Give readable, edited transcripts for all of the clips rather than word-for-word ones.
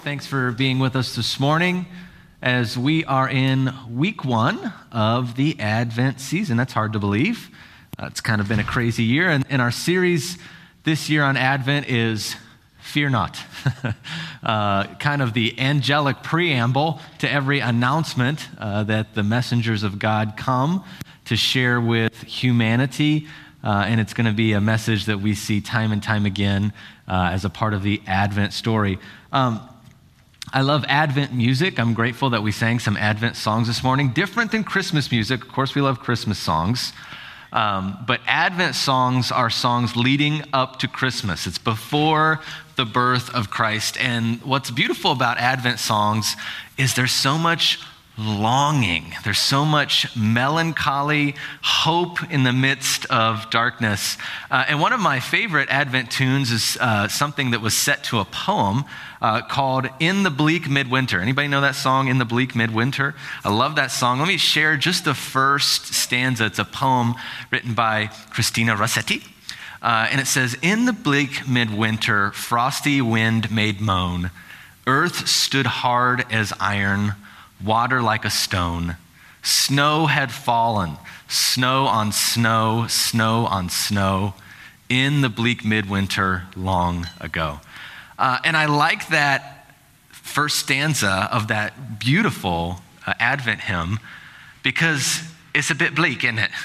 Thanks for being with us this morning as we are in week one of the Advent season. That's hard to believe. It's kind of been a crazy year. And our series this year on Advent is Fear Not. Kind of the angelic preamble to every announcement that the messengers of God come to share with humanity. And it's going to be a message that we see time and time again as a part of the Advent story. I love Advent music. I'm grateful that we sang some Advent songs this morning. Different than Christmas music. Of course, we love Christmas songs. But Advent songs are songs leading up to Christmas. It's before the birth of Christ. And what's beautiful about Advent songs is there's so much longing. There's so much melancholy, hope in the midst of darkness. And one of my favorite Advent tunes is something that was set to a poem called In the Bleak Midwinter. Anybody know that song, In the Bleak Midwinter? I love that song. Let me share just the first stanza. It's a poem written by Christina Rossetti. And it says, In the bleak midwinter, frosty wind made moan. Earth stood hard as iron, water like a stone. Snow had fallen, snow on snow, snow on snow, in the bleak midwinter long ago. And I like that first stanza of that beautiful Advent hymn because it's a bit bleak, isn't it?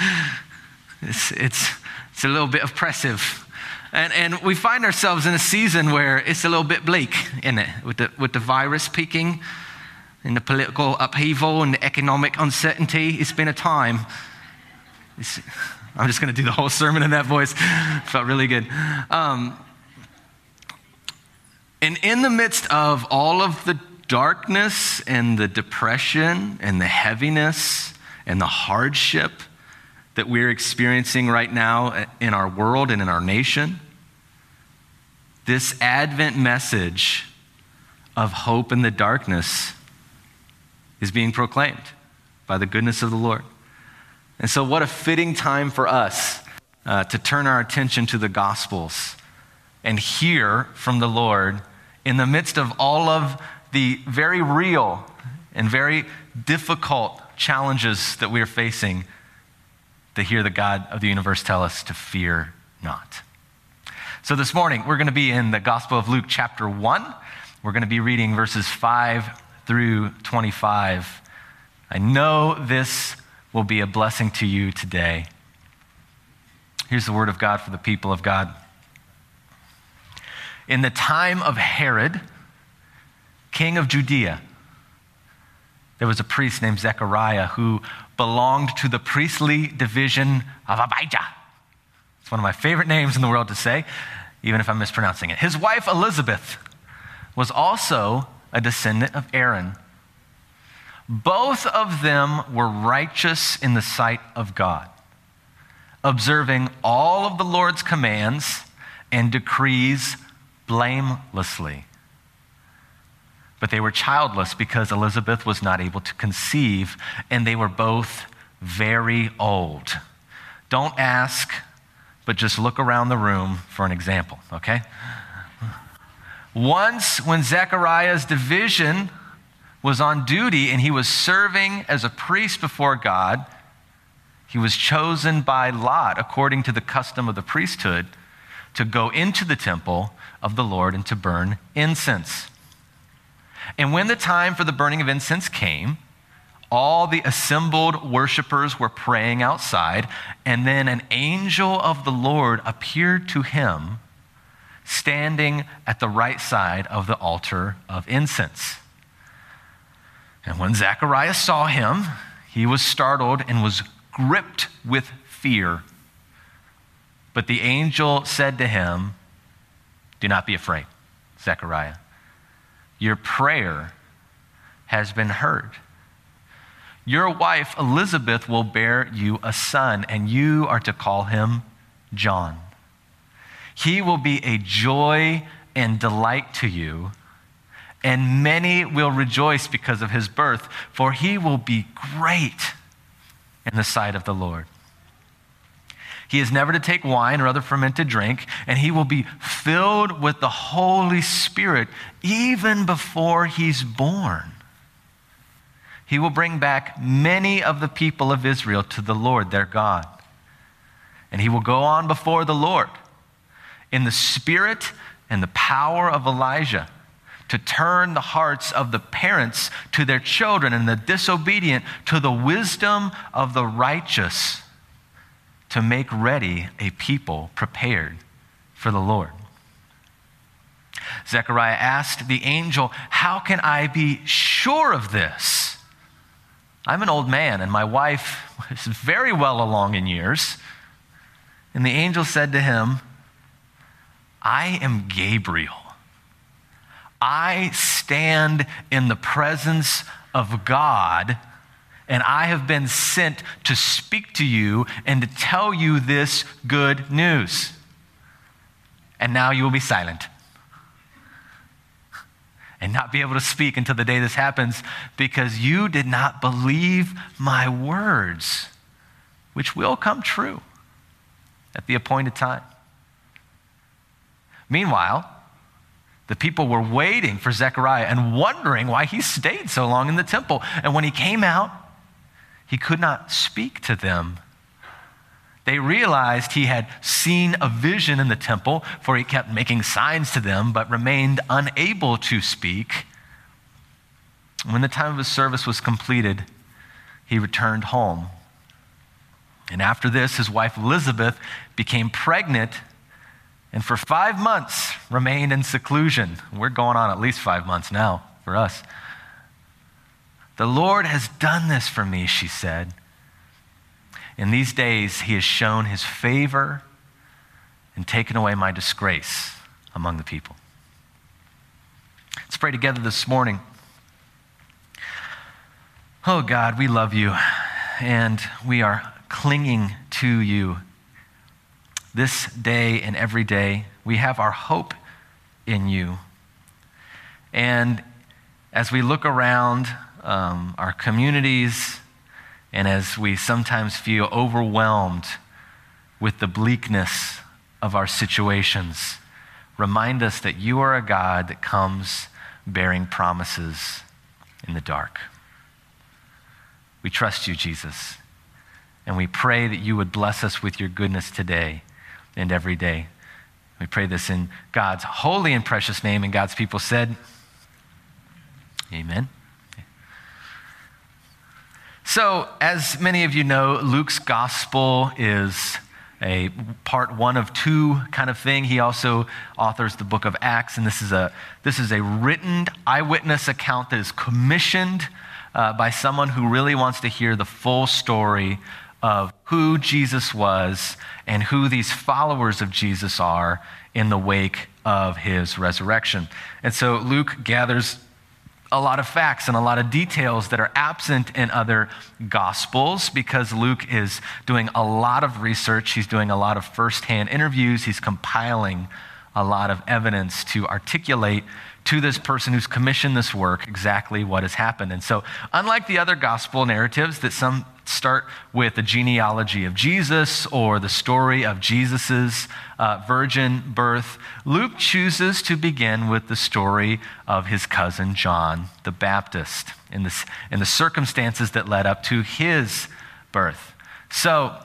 It's a little bit oppressive. And we find ourselves in a season where it's a little bit bleak, isn't it? With the virus peaking, and the political upheaval and the economic uncertainty. It's been a time. I'm just going to do the whole sermon in that voice. Felt really good. And in the midst of all of the darkness and the depression and the heaviness and the hardship that we're experiencing right now in our world and in our nation, this Advent message of hope in the darkness is being proclaimed by the goodness of the Lord. And so what a fitting time for us to turn our attention to the Gospels and hear from the Lord in the midst of all of the very real and very difficult challenges that we are facing, to hear the God of the universe tell us to fear not. So this morning, we're going to be in the Gospel of Luke chapter 1. We're going to be reading verses 5 through 25. I know this will be a blessing to you today. Here's the word of God for the people of God. In the time of Herod, king of Judea, there was a priest named Zechariah who belonged to the priestly division of Abijah. It's one of my favorite names in the world to say, even if I'm mispronouncing it. His wife Elizabeth was also a descendant of Aaron. Both of them were righteous in the sight of God, observing all of the Lord's commands and decrees blamelessly. But they were childless because Elizabeth was not able to conceive, and they were both very old. Don't ask, but just look around the room for an example, okay? Once, when Zechariah's division was on duty and he was serving as a priest before God, he was chosen by lot, according to the custom of the priesthood, to go into the temple of the Lord and to burn incense. And when the time for the burning of incense came, all the assembled worshipers were praying outside, and then an angel of the Lord appeared to him, standing at the right side of the altar of incense. And when Zechariah saw him, he was startled and was gripped with fear. But the angel said to him, "Do not be afraid, Zechariah. Your prayer has been heard. Your wife Elizabeth will bear you a son, and you are to call him John. He will be a joy and delight to you, and many will rejoice because of his birth, for he will be great in the sight of the Lord. He is never to take wine or other fermented drink, and he will be filled with the Holy Spirit even before he's born. He will bring back many of the people of Israel to the Lord their God. And he will go on before the Lord in the spirit and the power of Elijah to turn the hearts of the parents to their children and the disobedient to the wisdom of the righteous, to make ready a people prepared for the Lord. Zechariah asked the angel, "How can I be sure of this? I'm an old man, and my wife is very well along in years." And the angel said to him, "I am Gabriel. I stand in the presence of God, and I have been sent to speak to you and to tell you this good news. And now you will be silent and not be able to speak until the day this happens, because you did not believe my words, which will come true at the appointed time." Meanwhile, the people were waiting for Zechariah and wondering why he stayed so long in the temple. And when he came out, he could not speak to them. They realized he had seen a vision in the temple, for he kept making signs to them, but remained unable to speak. When the time of his service was completed, he returned home. And after this, his wife Elizabeth became pregnant, and for 5 months remained in seclusion. We're going on at least 5 months now for us. "The Lord has done this for me," she said. "In these days he has shown his favor and taken away my disgrace among the people." Let's pray together this morning. Oh God, we love you, and we are clinging to you this day and every day. We have our hope in you. And as we look around our communities, and as we sometimes feel overwhelmed with the bleakness of our situations, remind us that you are a God that comes bearing promises in the dark. We trust you, Jesus, and we pray that you would bless us with your goodness today and every day. We pray this in God's holy and precious name, and God's people said, amen. So, as many of you know, Luke's gospel is a part one of two kind of thing. He also authors the book of Acts, and this is a written eyewitness account that is commissioned by someone who really wants to hear the full story of who Jesus was and who these followers of Jesus are in the wake of his resurrection. And so Luke gathers a lot of facts and a lot of details that are absent in other gospels, because Luke is doing a lot of research. He's doing a lot of firsthand interviews. He's compiling a lot of evidence to articulate to this person who's commissioned this work exactly what has happened. And so, unlike the other gospel narratives that some start with the genealogy of Jesus or the story of Jesus's virgin birth, Luke chooses to begin with the story of his cousin John the Baptist and the circumstances that led up to his birth. So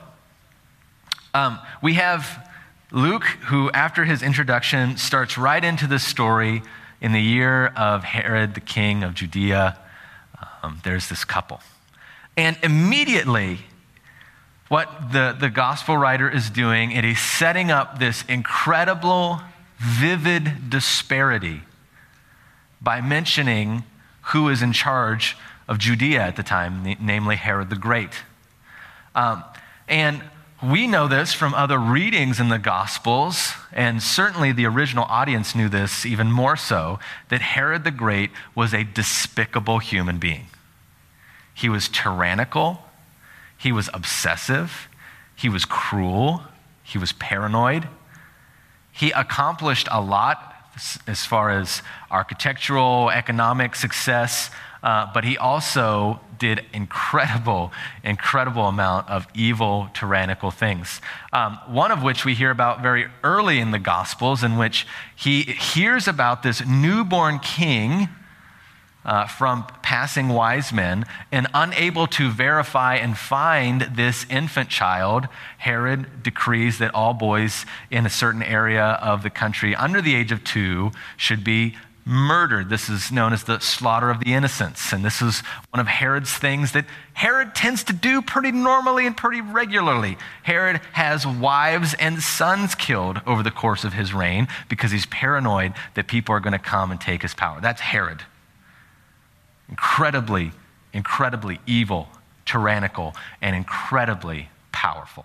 we have Luke, who after his introduction starts right into the story. In the year of Herod, the king of Judea, there's this couple. And immediately, what the gospel writer is doing, it is setting up this incredible, vivid disparity by mentioning who is in charge of Judea at the time, namely Herod the Great. And we know this from other readings in the Gospels, and certainly the original audience knew this even more so, that Herod the Great was a despicable human being. He was tyrannical, he was obsessive, he was cruel, he was paranoid. He accomplished a lot as far as architectural, economic success, but he also did incredible amount of evil, tyrannical things. One of which we hear about very early in the Gospels, in which he hears about this newborn king from passing wise men, and unable to verify and find this infant child, Herod decrees that all boys in a certain area of the country under the age of 2 should be murdered. This is known as the slaughter of the innocents, and this is one of Herod's things that Herod tends to do pretty normally and pretty regularly. Herod has wives and sons killed over the course of his reign because he's paranoid that people are going to come and take his power. That's Herod. Incredibly evil, tyrannical, and incredibly powerful.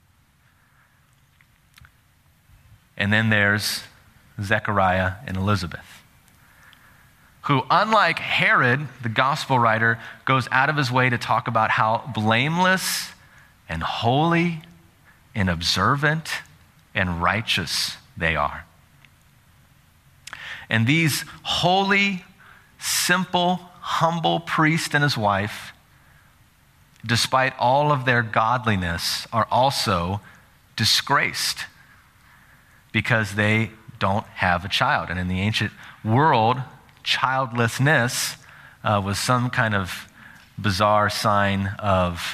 And then there's Zechariah and Elizabeth, who, unlike Herod, the gospel writer, goes out of his way to talk about how blameless and holy and observant and righteous they are. And these holy, simple, humble priest and his wife, despite all of their godliness, are also disgraced because they don't have a child. And in the ancient world, childlessness was some kind of bizarre sign of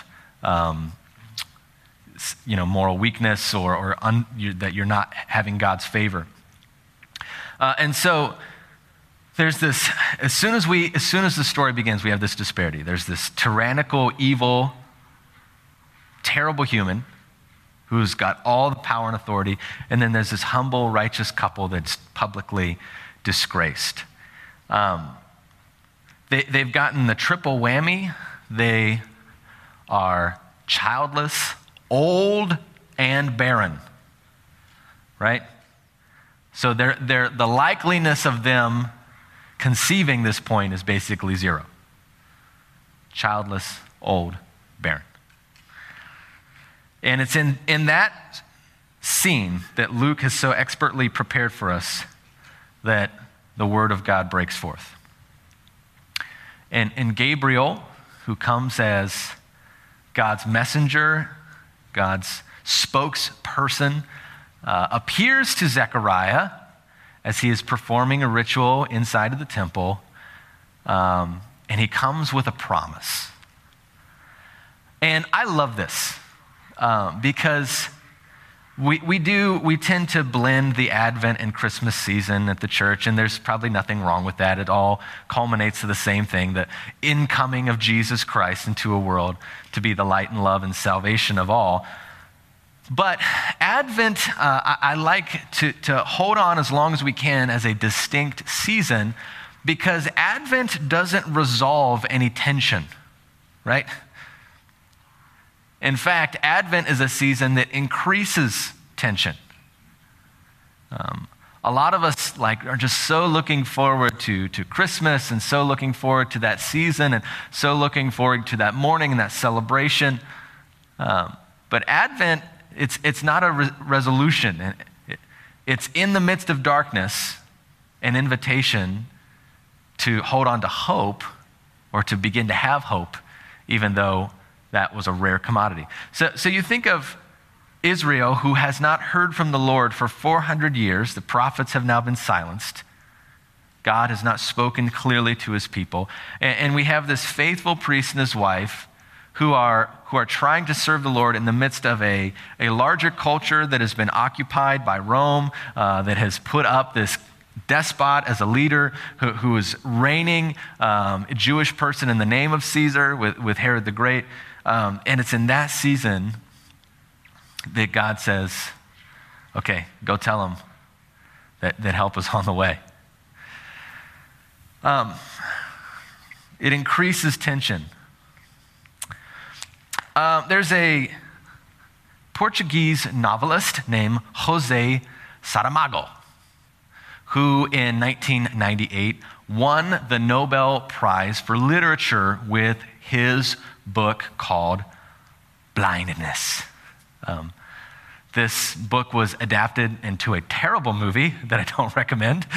moral weakness or that you're not having God's favor. And so there's this, as soon as the story begins, we have this disparity. There's this tyrannical, evil, terrible human who's got all the power and authority, and then there's this humble, righteous couple that's publicly disgraced. They've gotten the triple whammy. They are childless, old, and barren, right? So the likeliness of them conceiving this point is basically 0. Childless, old, barren. And it's in that scene that Luke has so expertly prepared for us that the word of God breaks forth. And Gabriel, who comes as God's messenger, God's spokesperson, appears to Zechariah as he is performing a ritual inside of the temple, and he comes with a promise. And I love this because we tend to blend the Advent and Christmas season at the church, and there's probably nothing wrong with that. It all culminates to the same thing, the incoming of Jesus Christ into a world to be the light and love and salvation of all. But Advent, I like to hold on as long as we can as a distinct season, because Advent doesn't resolve any tension, right? In fact, Advent is a season that increases tension. A lot of us are just so looking forward to Christmas, and so looking forward to that season, and so looking forward to that morning and that celebration. But Advent, it's not a resolution. It's in the midst of darkness, an invitation to hold on to hope, or to begin to have hope, even though that was a rare commodity. So you think of Israel, who has not heard from the Lord for 400 years. The prophets have now been silenced. God has not spoken clearly to his people. And we have this faithful priest and his wife who are trying to serve the Lord in the midst of a larger culture that has been occupied by Rome, that has put up this despot as a leader who is reigning, a Jewish person in the name of Caesar with Herod the Great. And it's in that season that God says, okay, go tell them that help is on the way. It increases tension. There's a Portuguese novelist named José Saramago, who in 1998 won the Nobel Prize for Literature with his book called Blindness. This book was adapted into a terrible movie that I don't recommend.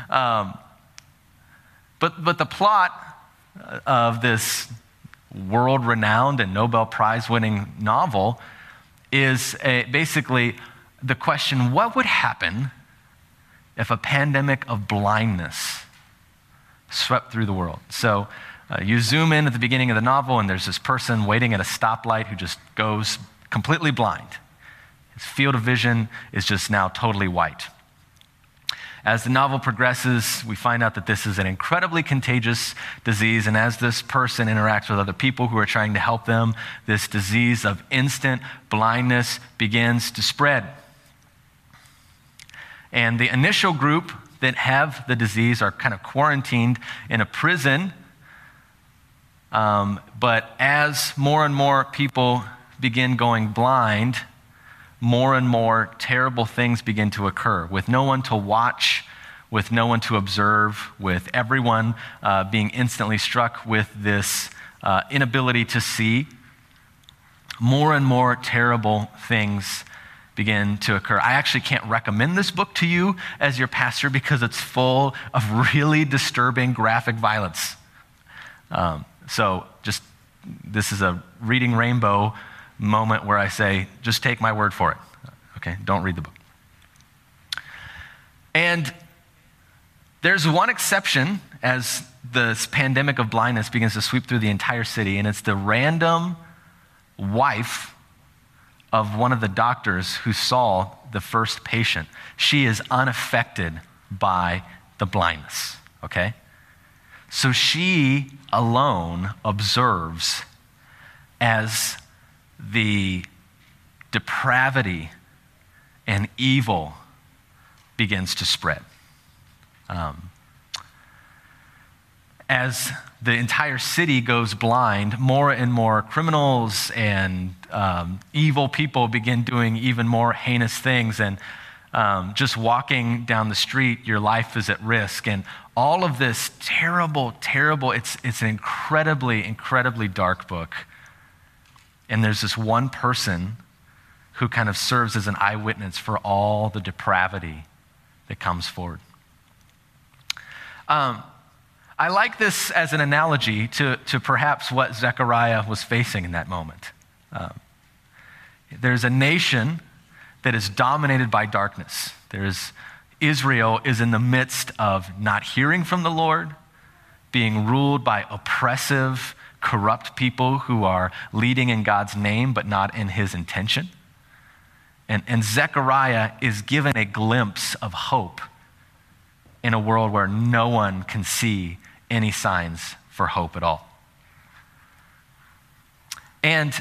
But the plot of this world-renowned and Nobel Prize-winning novel is basically the question, what would happen if a pandemic of blindness swept through the world? So you zoom in at the beginning of the novel, and there's this person waiting at a stoplight who just goes completely blind. His field of vision is just now totally white. As the novel progresses, we find out that this is an incredibly contagious disease, and as this person interacts with other people who are trying to help them, this disease of instant blindness begins to spread. And the initial group that have the disease are kind of quarantined in a prison, but as more and more people begin going blind, more and more terrible things begin to occur, with no one to watch, with no one to observe, with everyone being instantly struck with this inability to see. More and more terrible things begin to occur. I actually can't recommend this book to you as your pastor because it's full of really disturbing graphic violence. So this is a reading rainbow moment where I say, just take my word for it. Okay, don't read the book. And there's one exception as this pandemic of blindness begins to sweep through the entire city, and it's the random wife of one of the doctors who saw the first patient. She is unaffected by the blindness, okay? So she alone observes as the depravity and evil begins to spread. As the entire city goes blind, more and more criminals and evil people begin doing even more heinous things. And just walking down the street, your life is at risk. And all of this terrible, it's an incredibly, incredibly dark book. And there's this one person who kind of serves as an eyewitness for all the depravity that comes forward. I like this as an analogy to perhaps what Zechariah was facing in that moment. There's a nation that is dominated by darkness. Israel is in the midst of not hearing from the Lord, being ruled by oppressive, corrupt people who are leading in God's name but not in his intention. And Zechariah is given a glimpse of hope in a world where no one can see any signs for hope at all. And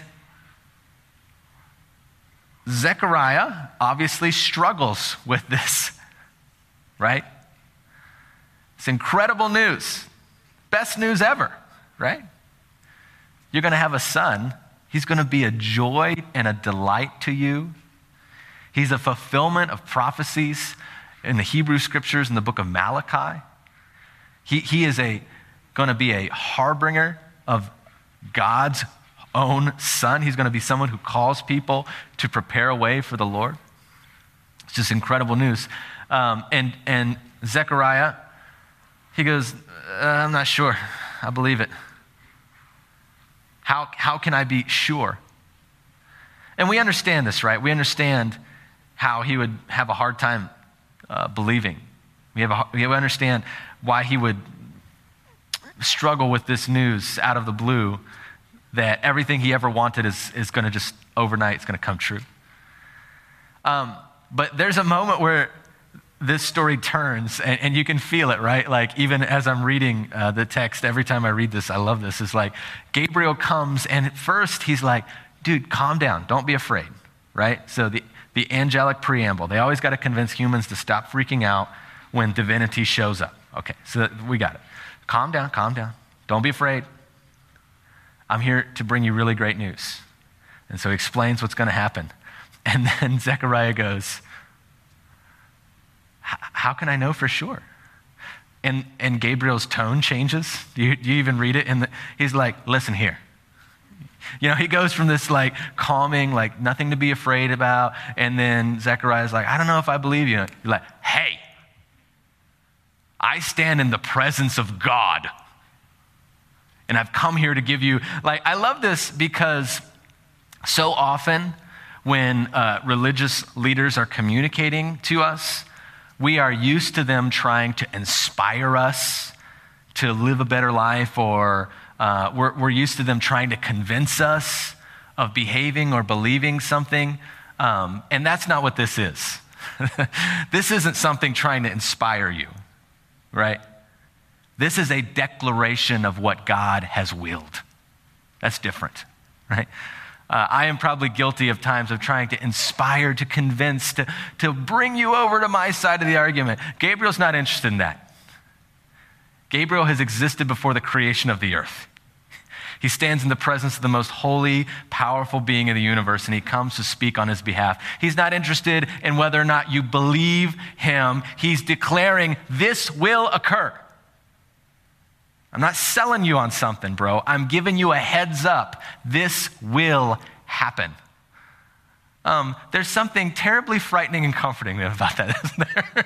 Zechariah obviously struggles with this, right? It's incredible news. Best news ever, right? You're going to have a son. He's going to be a joy and a delight to you. He's a fulfillment of prophecies in the Hebrew scriptures in the book of Malachi. He is going to be a harbinger of God's own son. He's going to be someone who calls people to prepare a way for the Lord. It's just incredible news. And Zechariah, he goes, I'm not sure. I believe it. How can I be sure? And we understand this, right? We understand how he would have a hard time believing. We understand why he would struggle with this news out of the blue, that everything he ever wanted is going to just overnight, it's going to come true. But there's a moment where this story turns, and you can feel it, right? Like even as I'm reading the text, every time I read this, I love this. It's like Gabriel comes, and at first he's like, dude, calm down. Don't be afraid, right? So the angelic preamble, they always got to convince humans to stop freaking out when divinity shows up. Okay, so we got it. Calm down. Don't be afraid. I'm here to bring you really great news. And so he explains what's going to happen. And then Zechariah goes, how can I know for sure? And Gabriel's tone changes. Do you even read it? He's like, listen here. He goes from this like calming, like nothing to be afraid about, and then Zechariah's like, I don't know if I believe you. You're like, hey, I stand in the presence of God, and I've come here to give you, like, I love this because so often when religious leaders are communicating to us, we are used to them trying to inspire us to live a better life, or we're used to them trying to convince us of behaving or believing something. And that's not what this is. This isn't something trying to inspire you, right? This is a declaration of what God has willed. That's different, right? I am probably guilty of times of trying to inspire, to convince, to bring you over to my side of the argument. Gabriel's not interested in that. Gabriel has existed before the creation of the earth. He stands in the presence of the most holy, powerful being in the universe, and he comes to speak on his behalf. He's not interested in whether or not you believe him. He's declaring, this will occur. I'm not selling you on something, bro. I'm giving you a heads up. This will happen. There's something terribly frightening and comforting about that, isn't there?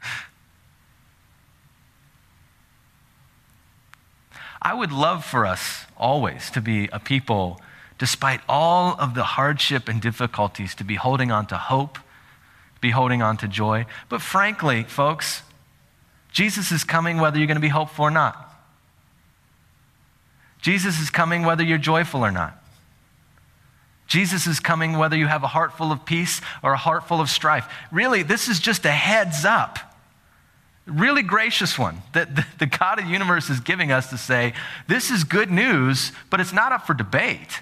I would love for us always to be a people, despite all of the hardship and difficulties, to be holding on to hope, be holding on to joy. But frankly, folks, Jesus is coming whether you're going to be hopeful or not. Jesus is coming whether you're joyful or not. Jesus is coming whether you have a heart full of peace or a heart full of strife. Really, this is just a heads up. Really gracious one that the God of the universe is giving us to say, this is good news, but it's not up for debate.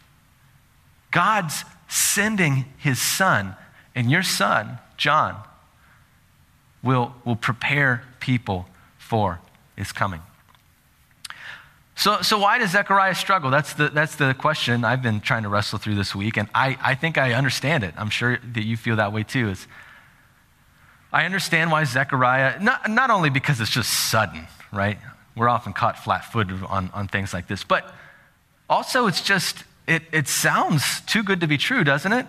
God's sending his son, and your son, John, will prepare people for his coming. So why does Zechariah struggle? That's the question I've been trying to wrestle through this week, and I think I understand it. I'm sure that you feel that way too. I understand why Zechariah, not only because it's just sudden, right? We're often caught flat-footed on things like this, but also it's just, it sounds too good to be true, doesn't it?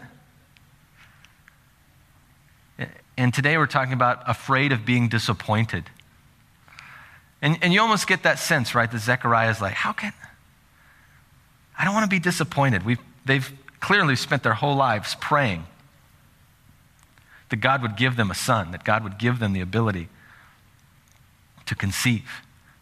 And today we're talking about afraid of being disappointed. And you almost get that sense, right, that Zechariah is like, I don't want to be disappointed. They've clearly spent their whole lives praying that God would give them a son, that God would give them the ability to conceive.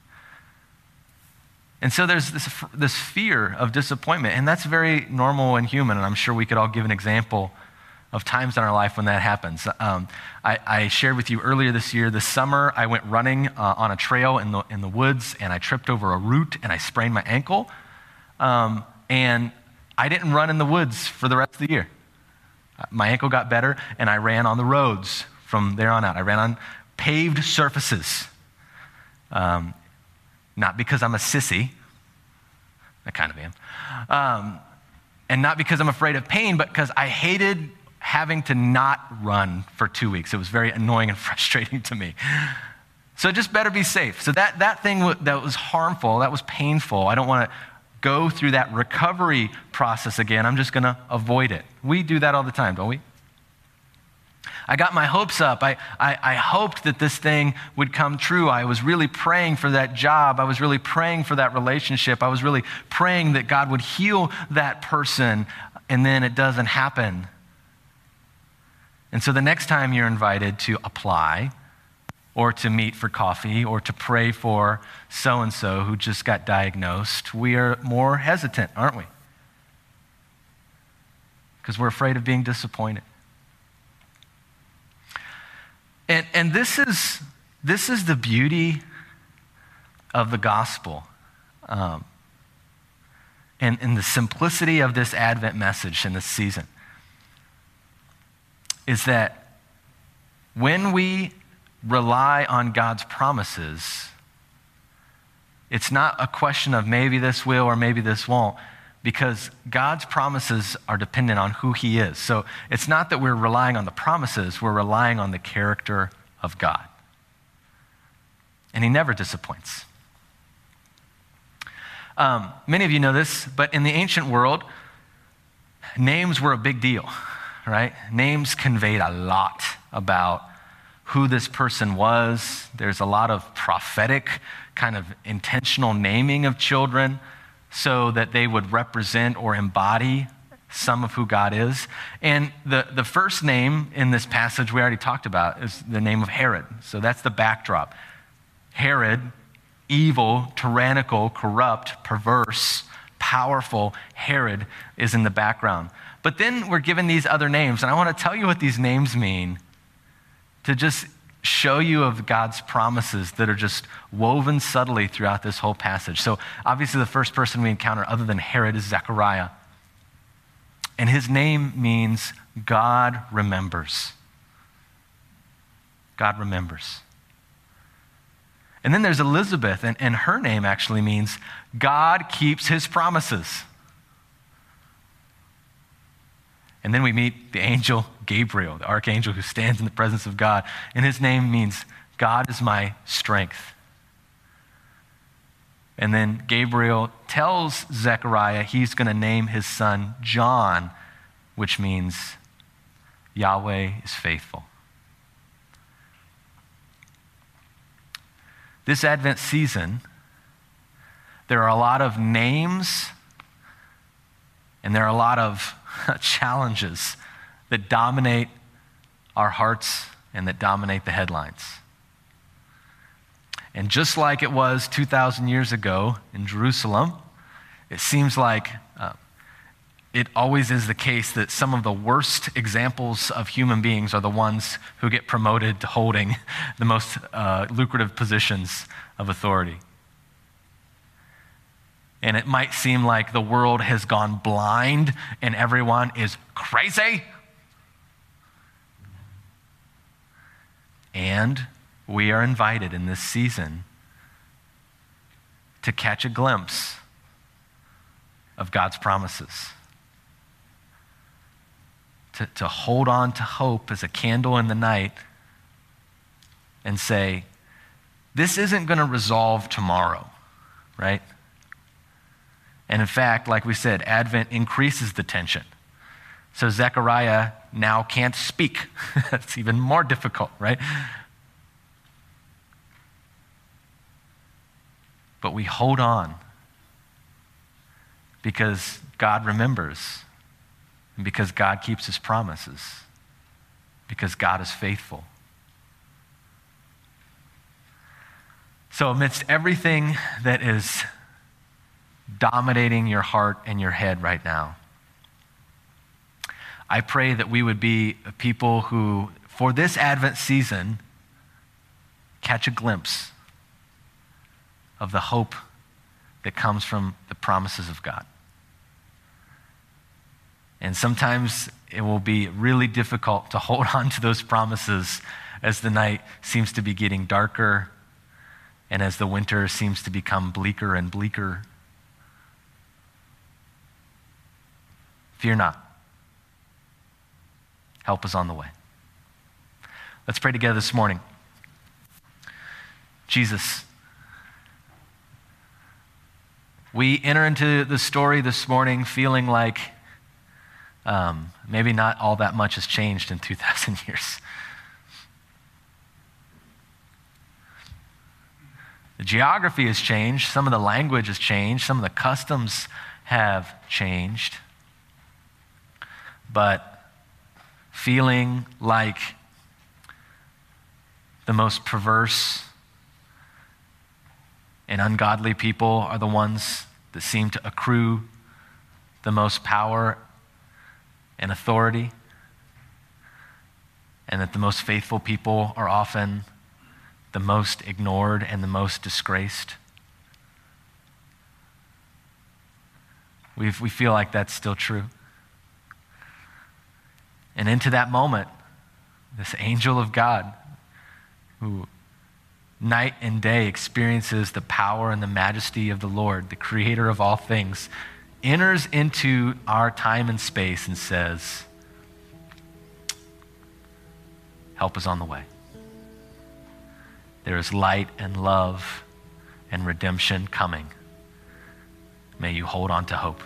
And so there's this fear of disappointment, and that's very normal and human, and I'm sure we could all give an example of times in our life when that happens. I shared with you earlier this summer, I went running on a trail in the woods, and I tripped over a root, and I sprained my ankle, and I didn't run in the woods for the rest of the year. My ankle got better, and I ran on the roads from there on out. I ran on paved surfaces. Not because I'm a sissy. I kind of am. And not because I'm afraid of pain, but because I hated having to not run for 2 weeks. It was very annoying and frustrating to me. So just better be safe. So that thing that was harmful, that was painful, I don't want to go through that recovery process again. I'm just going to avoid it. We do that all the time, don't we? I got my hopes up. I hoped that this thing would come true. I was really praying for that job. I was really praying for that relationship. I was really praying that God would heal that person, and then it doesn't happen. And so the next time you're invited to apply or to meet for coffee or to pray for so-and-so who just got diagnosed, we are more hesitant, aren't we? Because we're afraid of being disappointed. And this is the beauty of the gospel, and the simplicity of this Advent message in this season, is that when we rely on God's promises, it's not a question of maybe this will or maybe this won't, because God's promises are dependent on who he is. So it's not that we're relying on the promises, we're relying on the character of God. And he never disappoints. Many of you know this, but in the ancient world, names were a big deal, right? Names conveyed a lot about who this person was. There's a lot of prophetic, kind of intentional naming of children so that they would represent or embody some of who God is. And the first name in this passage we already talked about is the name of Herod. So that's the backdrop. Herod, evil, tyrannical, corrupt, perverse, powerful. Herod is in the background. But then we're given these other names, and I want to tell you what these names mean to just show you of God's promises that are just woven subtly throughout this whole passage. So obviously the first person we encounter other than Herod is Zechariah. And his name means God remembers. God remembers. And then there's Elizabeth, and her name actually means God keeps his promises. And then we meet the angel Gabriel, the archangel who stands in the presence of God. And his name means God is my strength. And then Gabriel tells Zechariah he's going to name his son John, which means Yahweh is faithful. This Advent season, there are a lot of names and there are a lot of challenges that dominate our hearts and that dominate the headlines. And just like it was 2,000 years ago in Jerusalem, it seems like it always is the case that some of the worst examples of human beings are the ones who get promoted to holding the most lucrative positions of authority. And it might seem like the world has gone blind and everyone is crazy. And we are invited in this season to catch a glimpse of God's promises. To hold on to hope as a candle in the night and say, this isn't going to resolve tomorrow, right? And in fact, like we said, Advent increases the tension. So Zechariah now can't speak. It's even more difficult, right? But we hold on because God remembers, and because God keeps his promises, because God is faithful. So amidst everything that is dominating your heart and your head right now, I pray that we would be a people who, for this Advent season, catch a glimpse of the hope that comes from the promises of God. And sometimes it will be really difficult to hold on to those promises as the night seems to be getting darker and as the winter seems to become bleaker and bleaker. Fear not. Help is on the way. Let's pray together this morning. Jesus, we enter into the story this morning feeling like maybe not all that much has changed in 2,000 years. The geography has changed. Some of the language has changed. Some of the customs have changed. But feeling like the most perverse and ungodly people are the ones that seem to accrue the most power and authority, and that the most faithful people are often the most ignored and the most disgraced. We feel like that's still true. And into that moment, this angel of God, who night and day experiences the power and the majesty of the Lord, the creator of all things, enters into our time and space and says, help is on the way. There is light and love and redemption coming may you hold on to hope.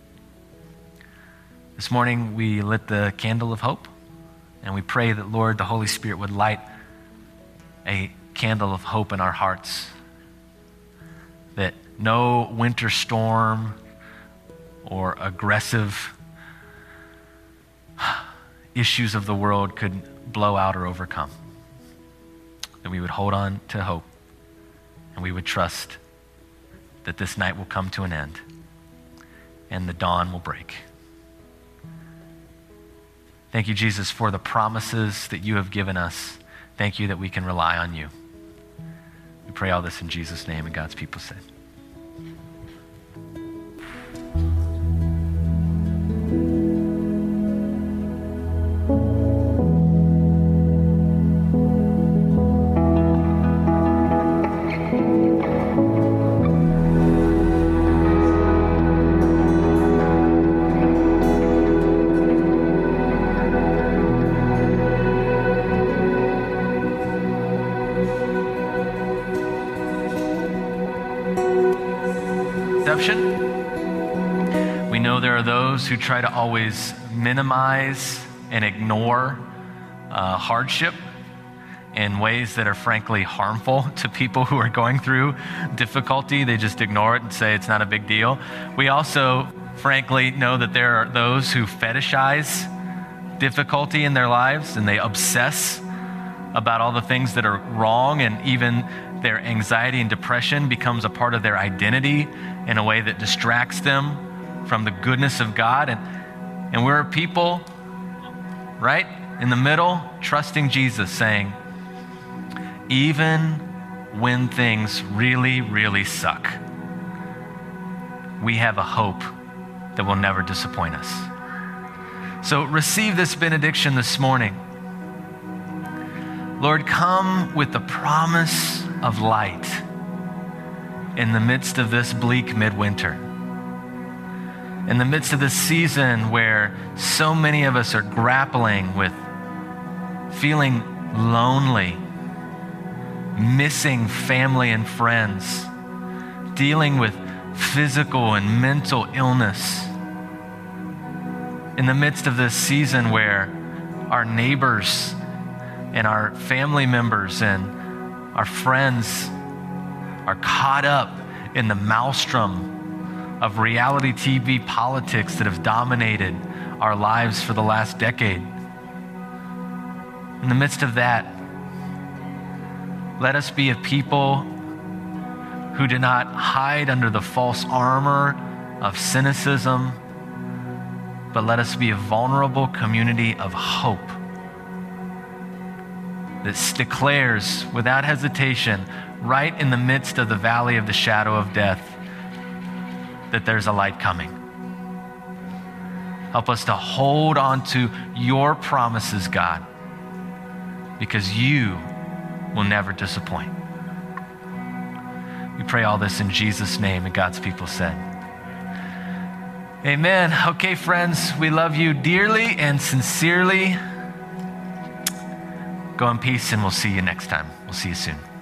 This morning, we lit the candle of hope, and we pray that, Lord, the Holy Spirit would light a candle of hope in our hearts, that no winter storm or aggressive issues of the world could blow out or overcome. That we would hold on to hope, and we would trust that this night will come to an end and the dawn will break. Thank you, Jesus, for the promises that you have given us. Thank you that we can rely on you. We pray all this in Jesus' name, and God's people say. We know there are those who try to always minimize and ignore hardship in ways that are frankly harmful to people who are going through difficulty. They just ignore it and say it's not a big deal. We also frankly know that there are those who fetishize difficulty in their lives, and they obsess about all the things that are wrong, and even their anxiety and depression becomes a part of their identity in a way that distracts them from the goodness of God. And we're a people, right, in the middle, trusting Jesus, saying, even when things really, really suck, we have a hope that will never disappoint us. So receive this benediction this morning. Lord, come with the promise of light in the midst of this bleak midwinter. In the midst of this season where so many of us are grappling with feeling lonely, missing family and friends, dealing with physical and mental illness. In the midst of this season where our neighbors and our family members and our friends are caught up in the maelstrom of reality TV politics that have dominated our lives for the last decade. In the midst of that, let us be a people who do not hide under the false armor of cynicism, but let us be a vulnerable community of hope that declares without hesitation, right in the midst of the valley of the shadow of death, that there's a light coming. Help us to hold on to your promises, God, because you will never disappoint. We pray all this in Jesus' name, and God's people said, amen. Okay, friends, we love you dearly and sincerely. Go in peace, and we'll see you next time. We'll see you soon.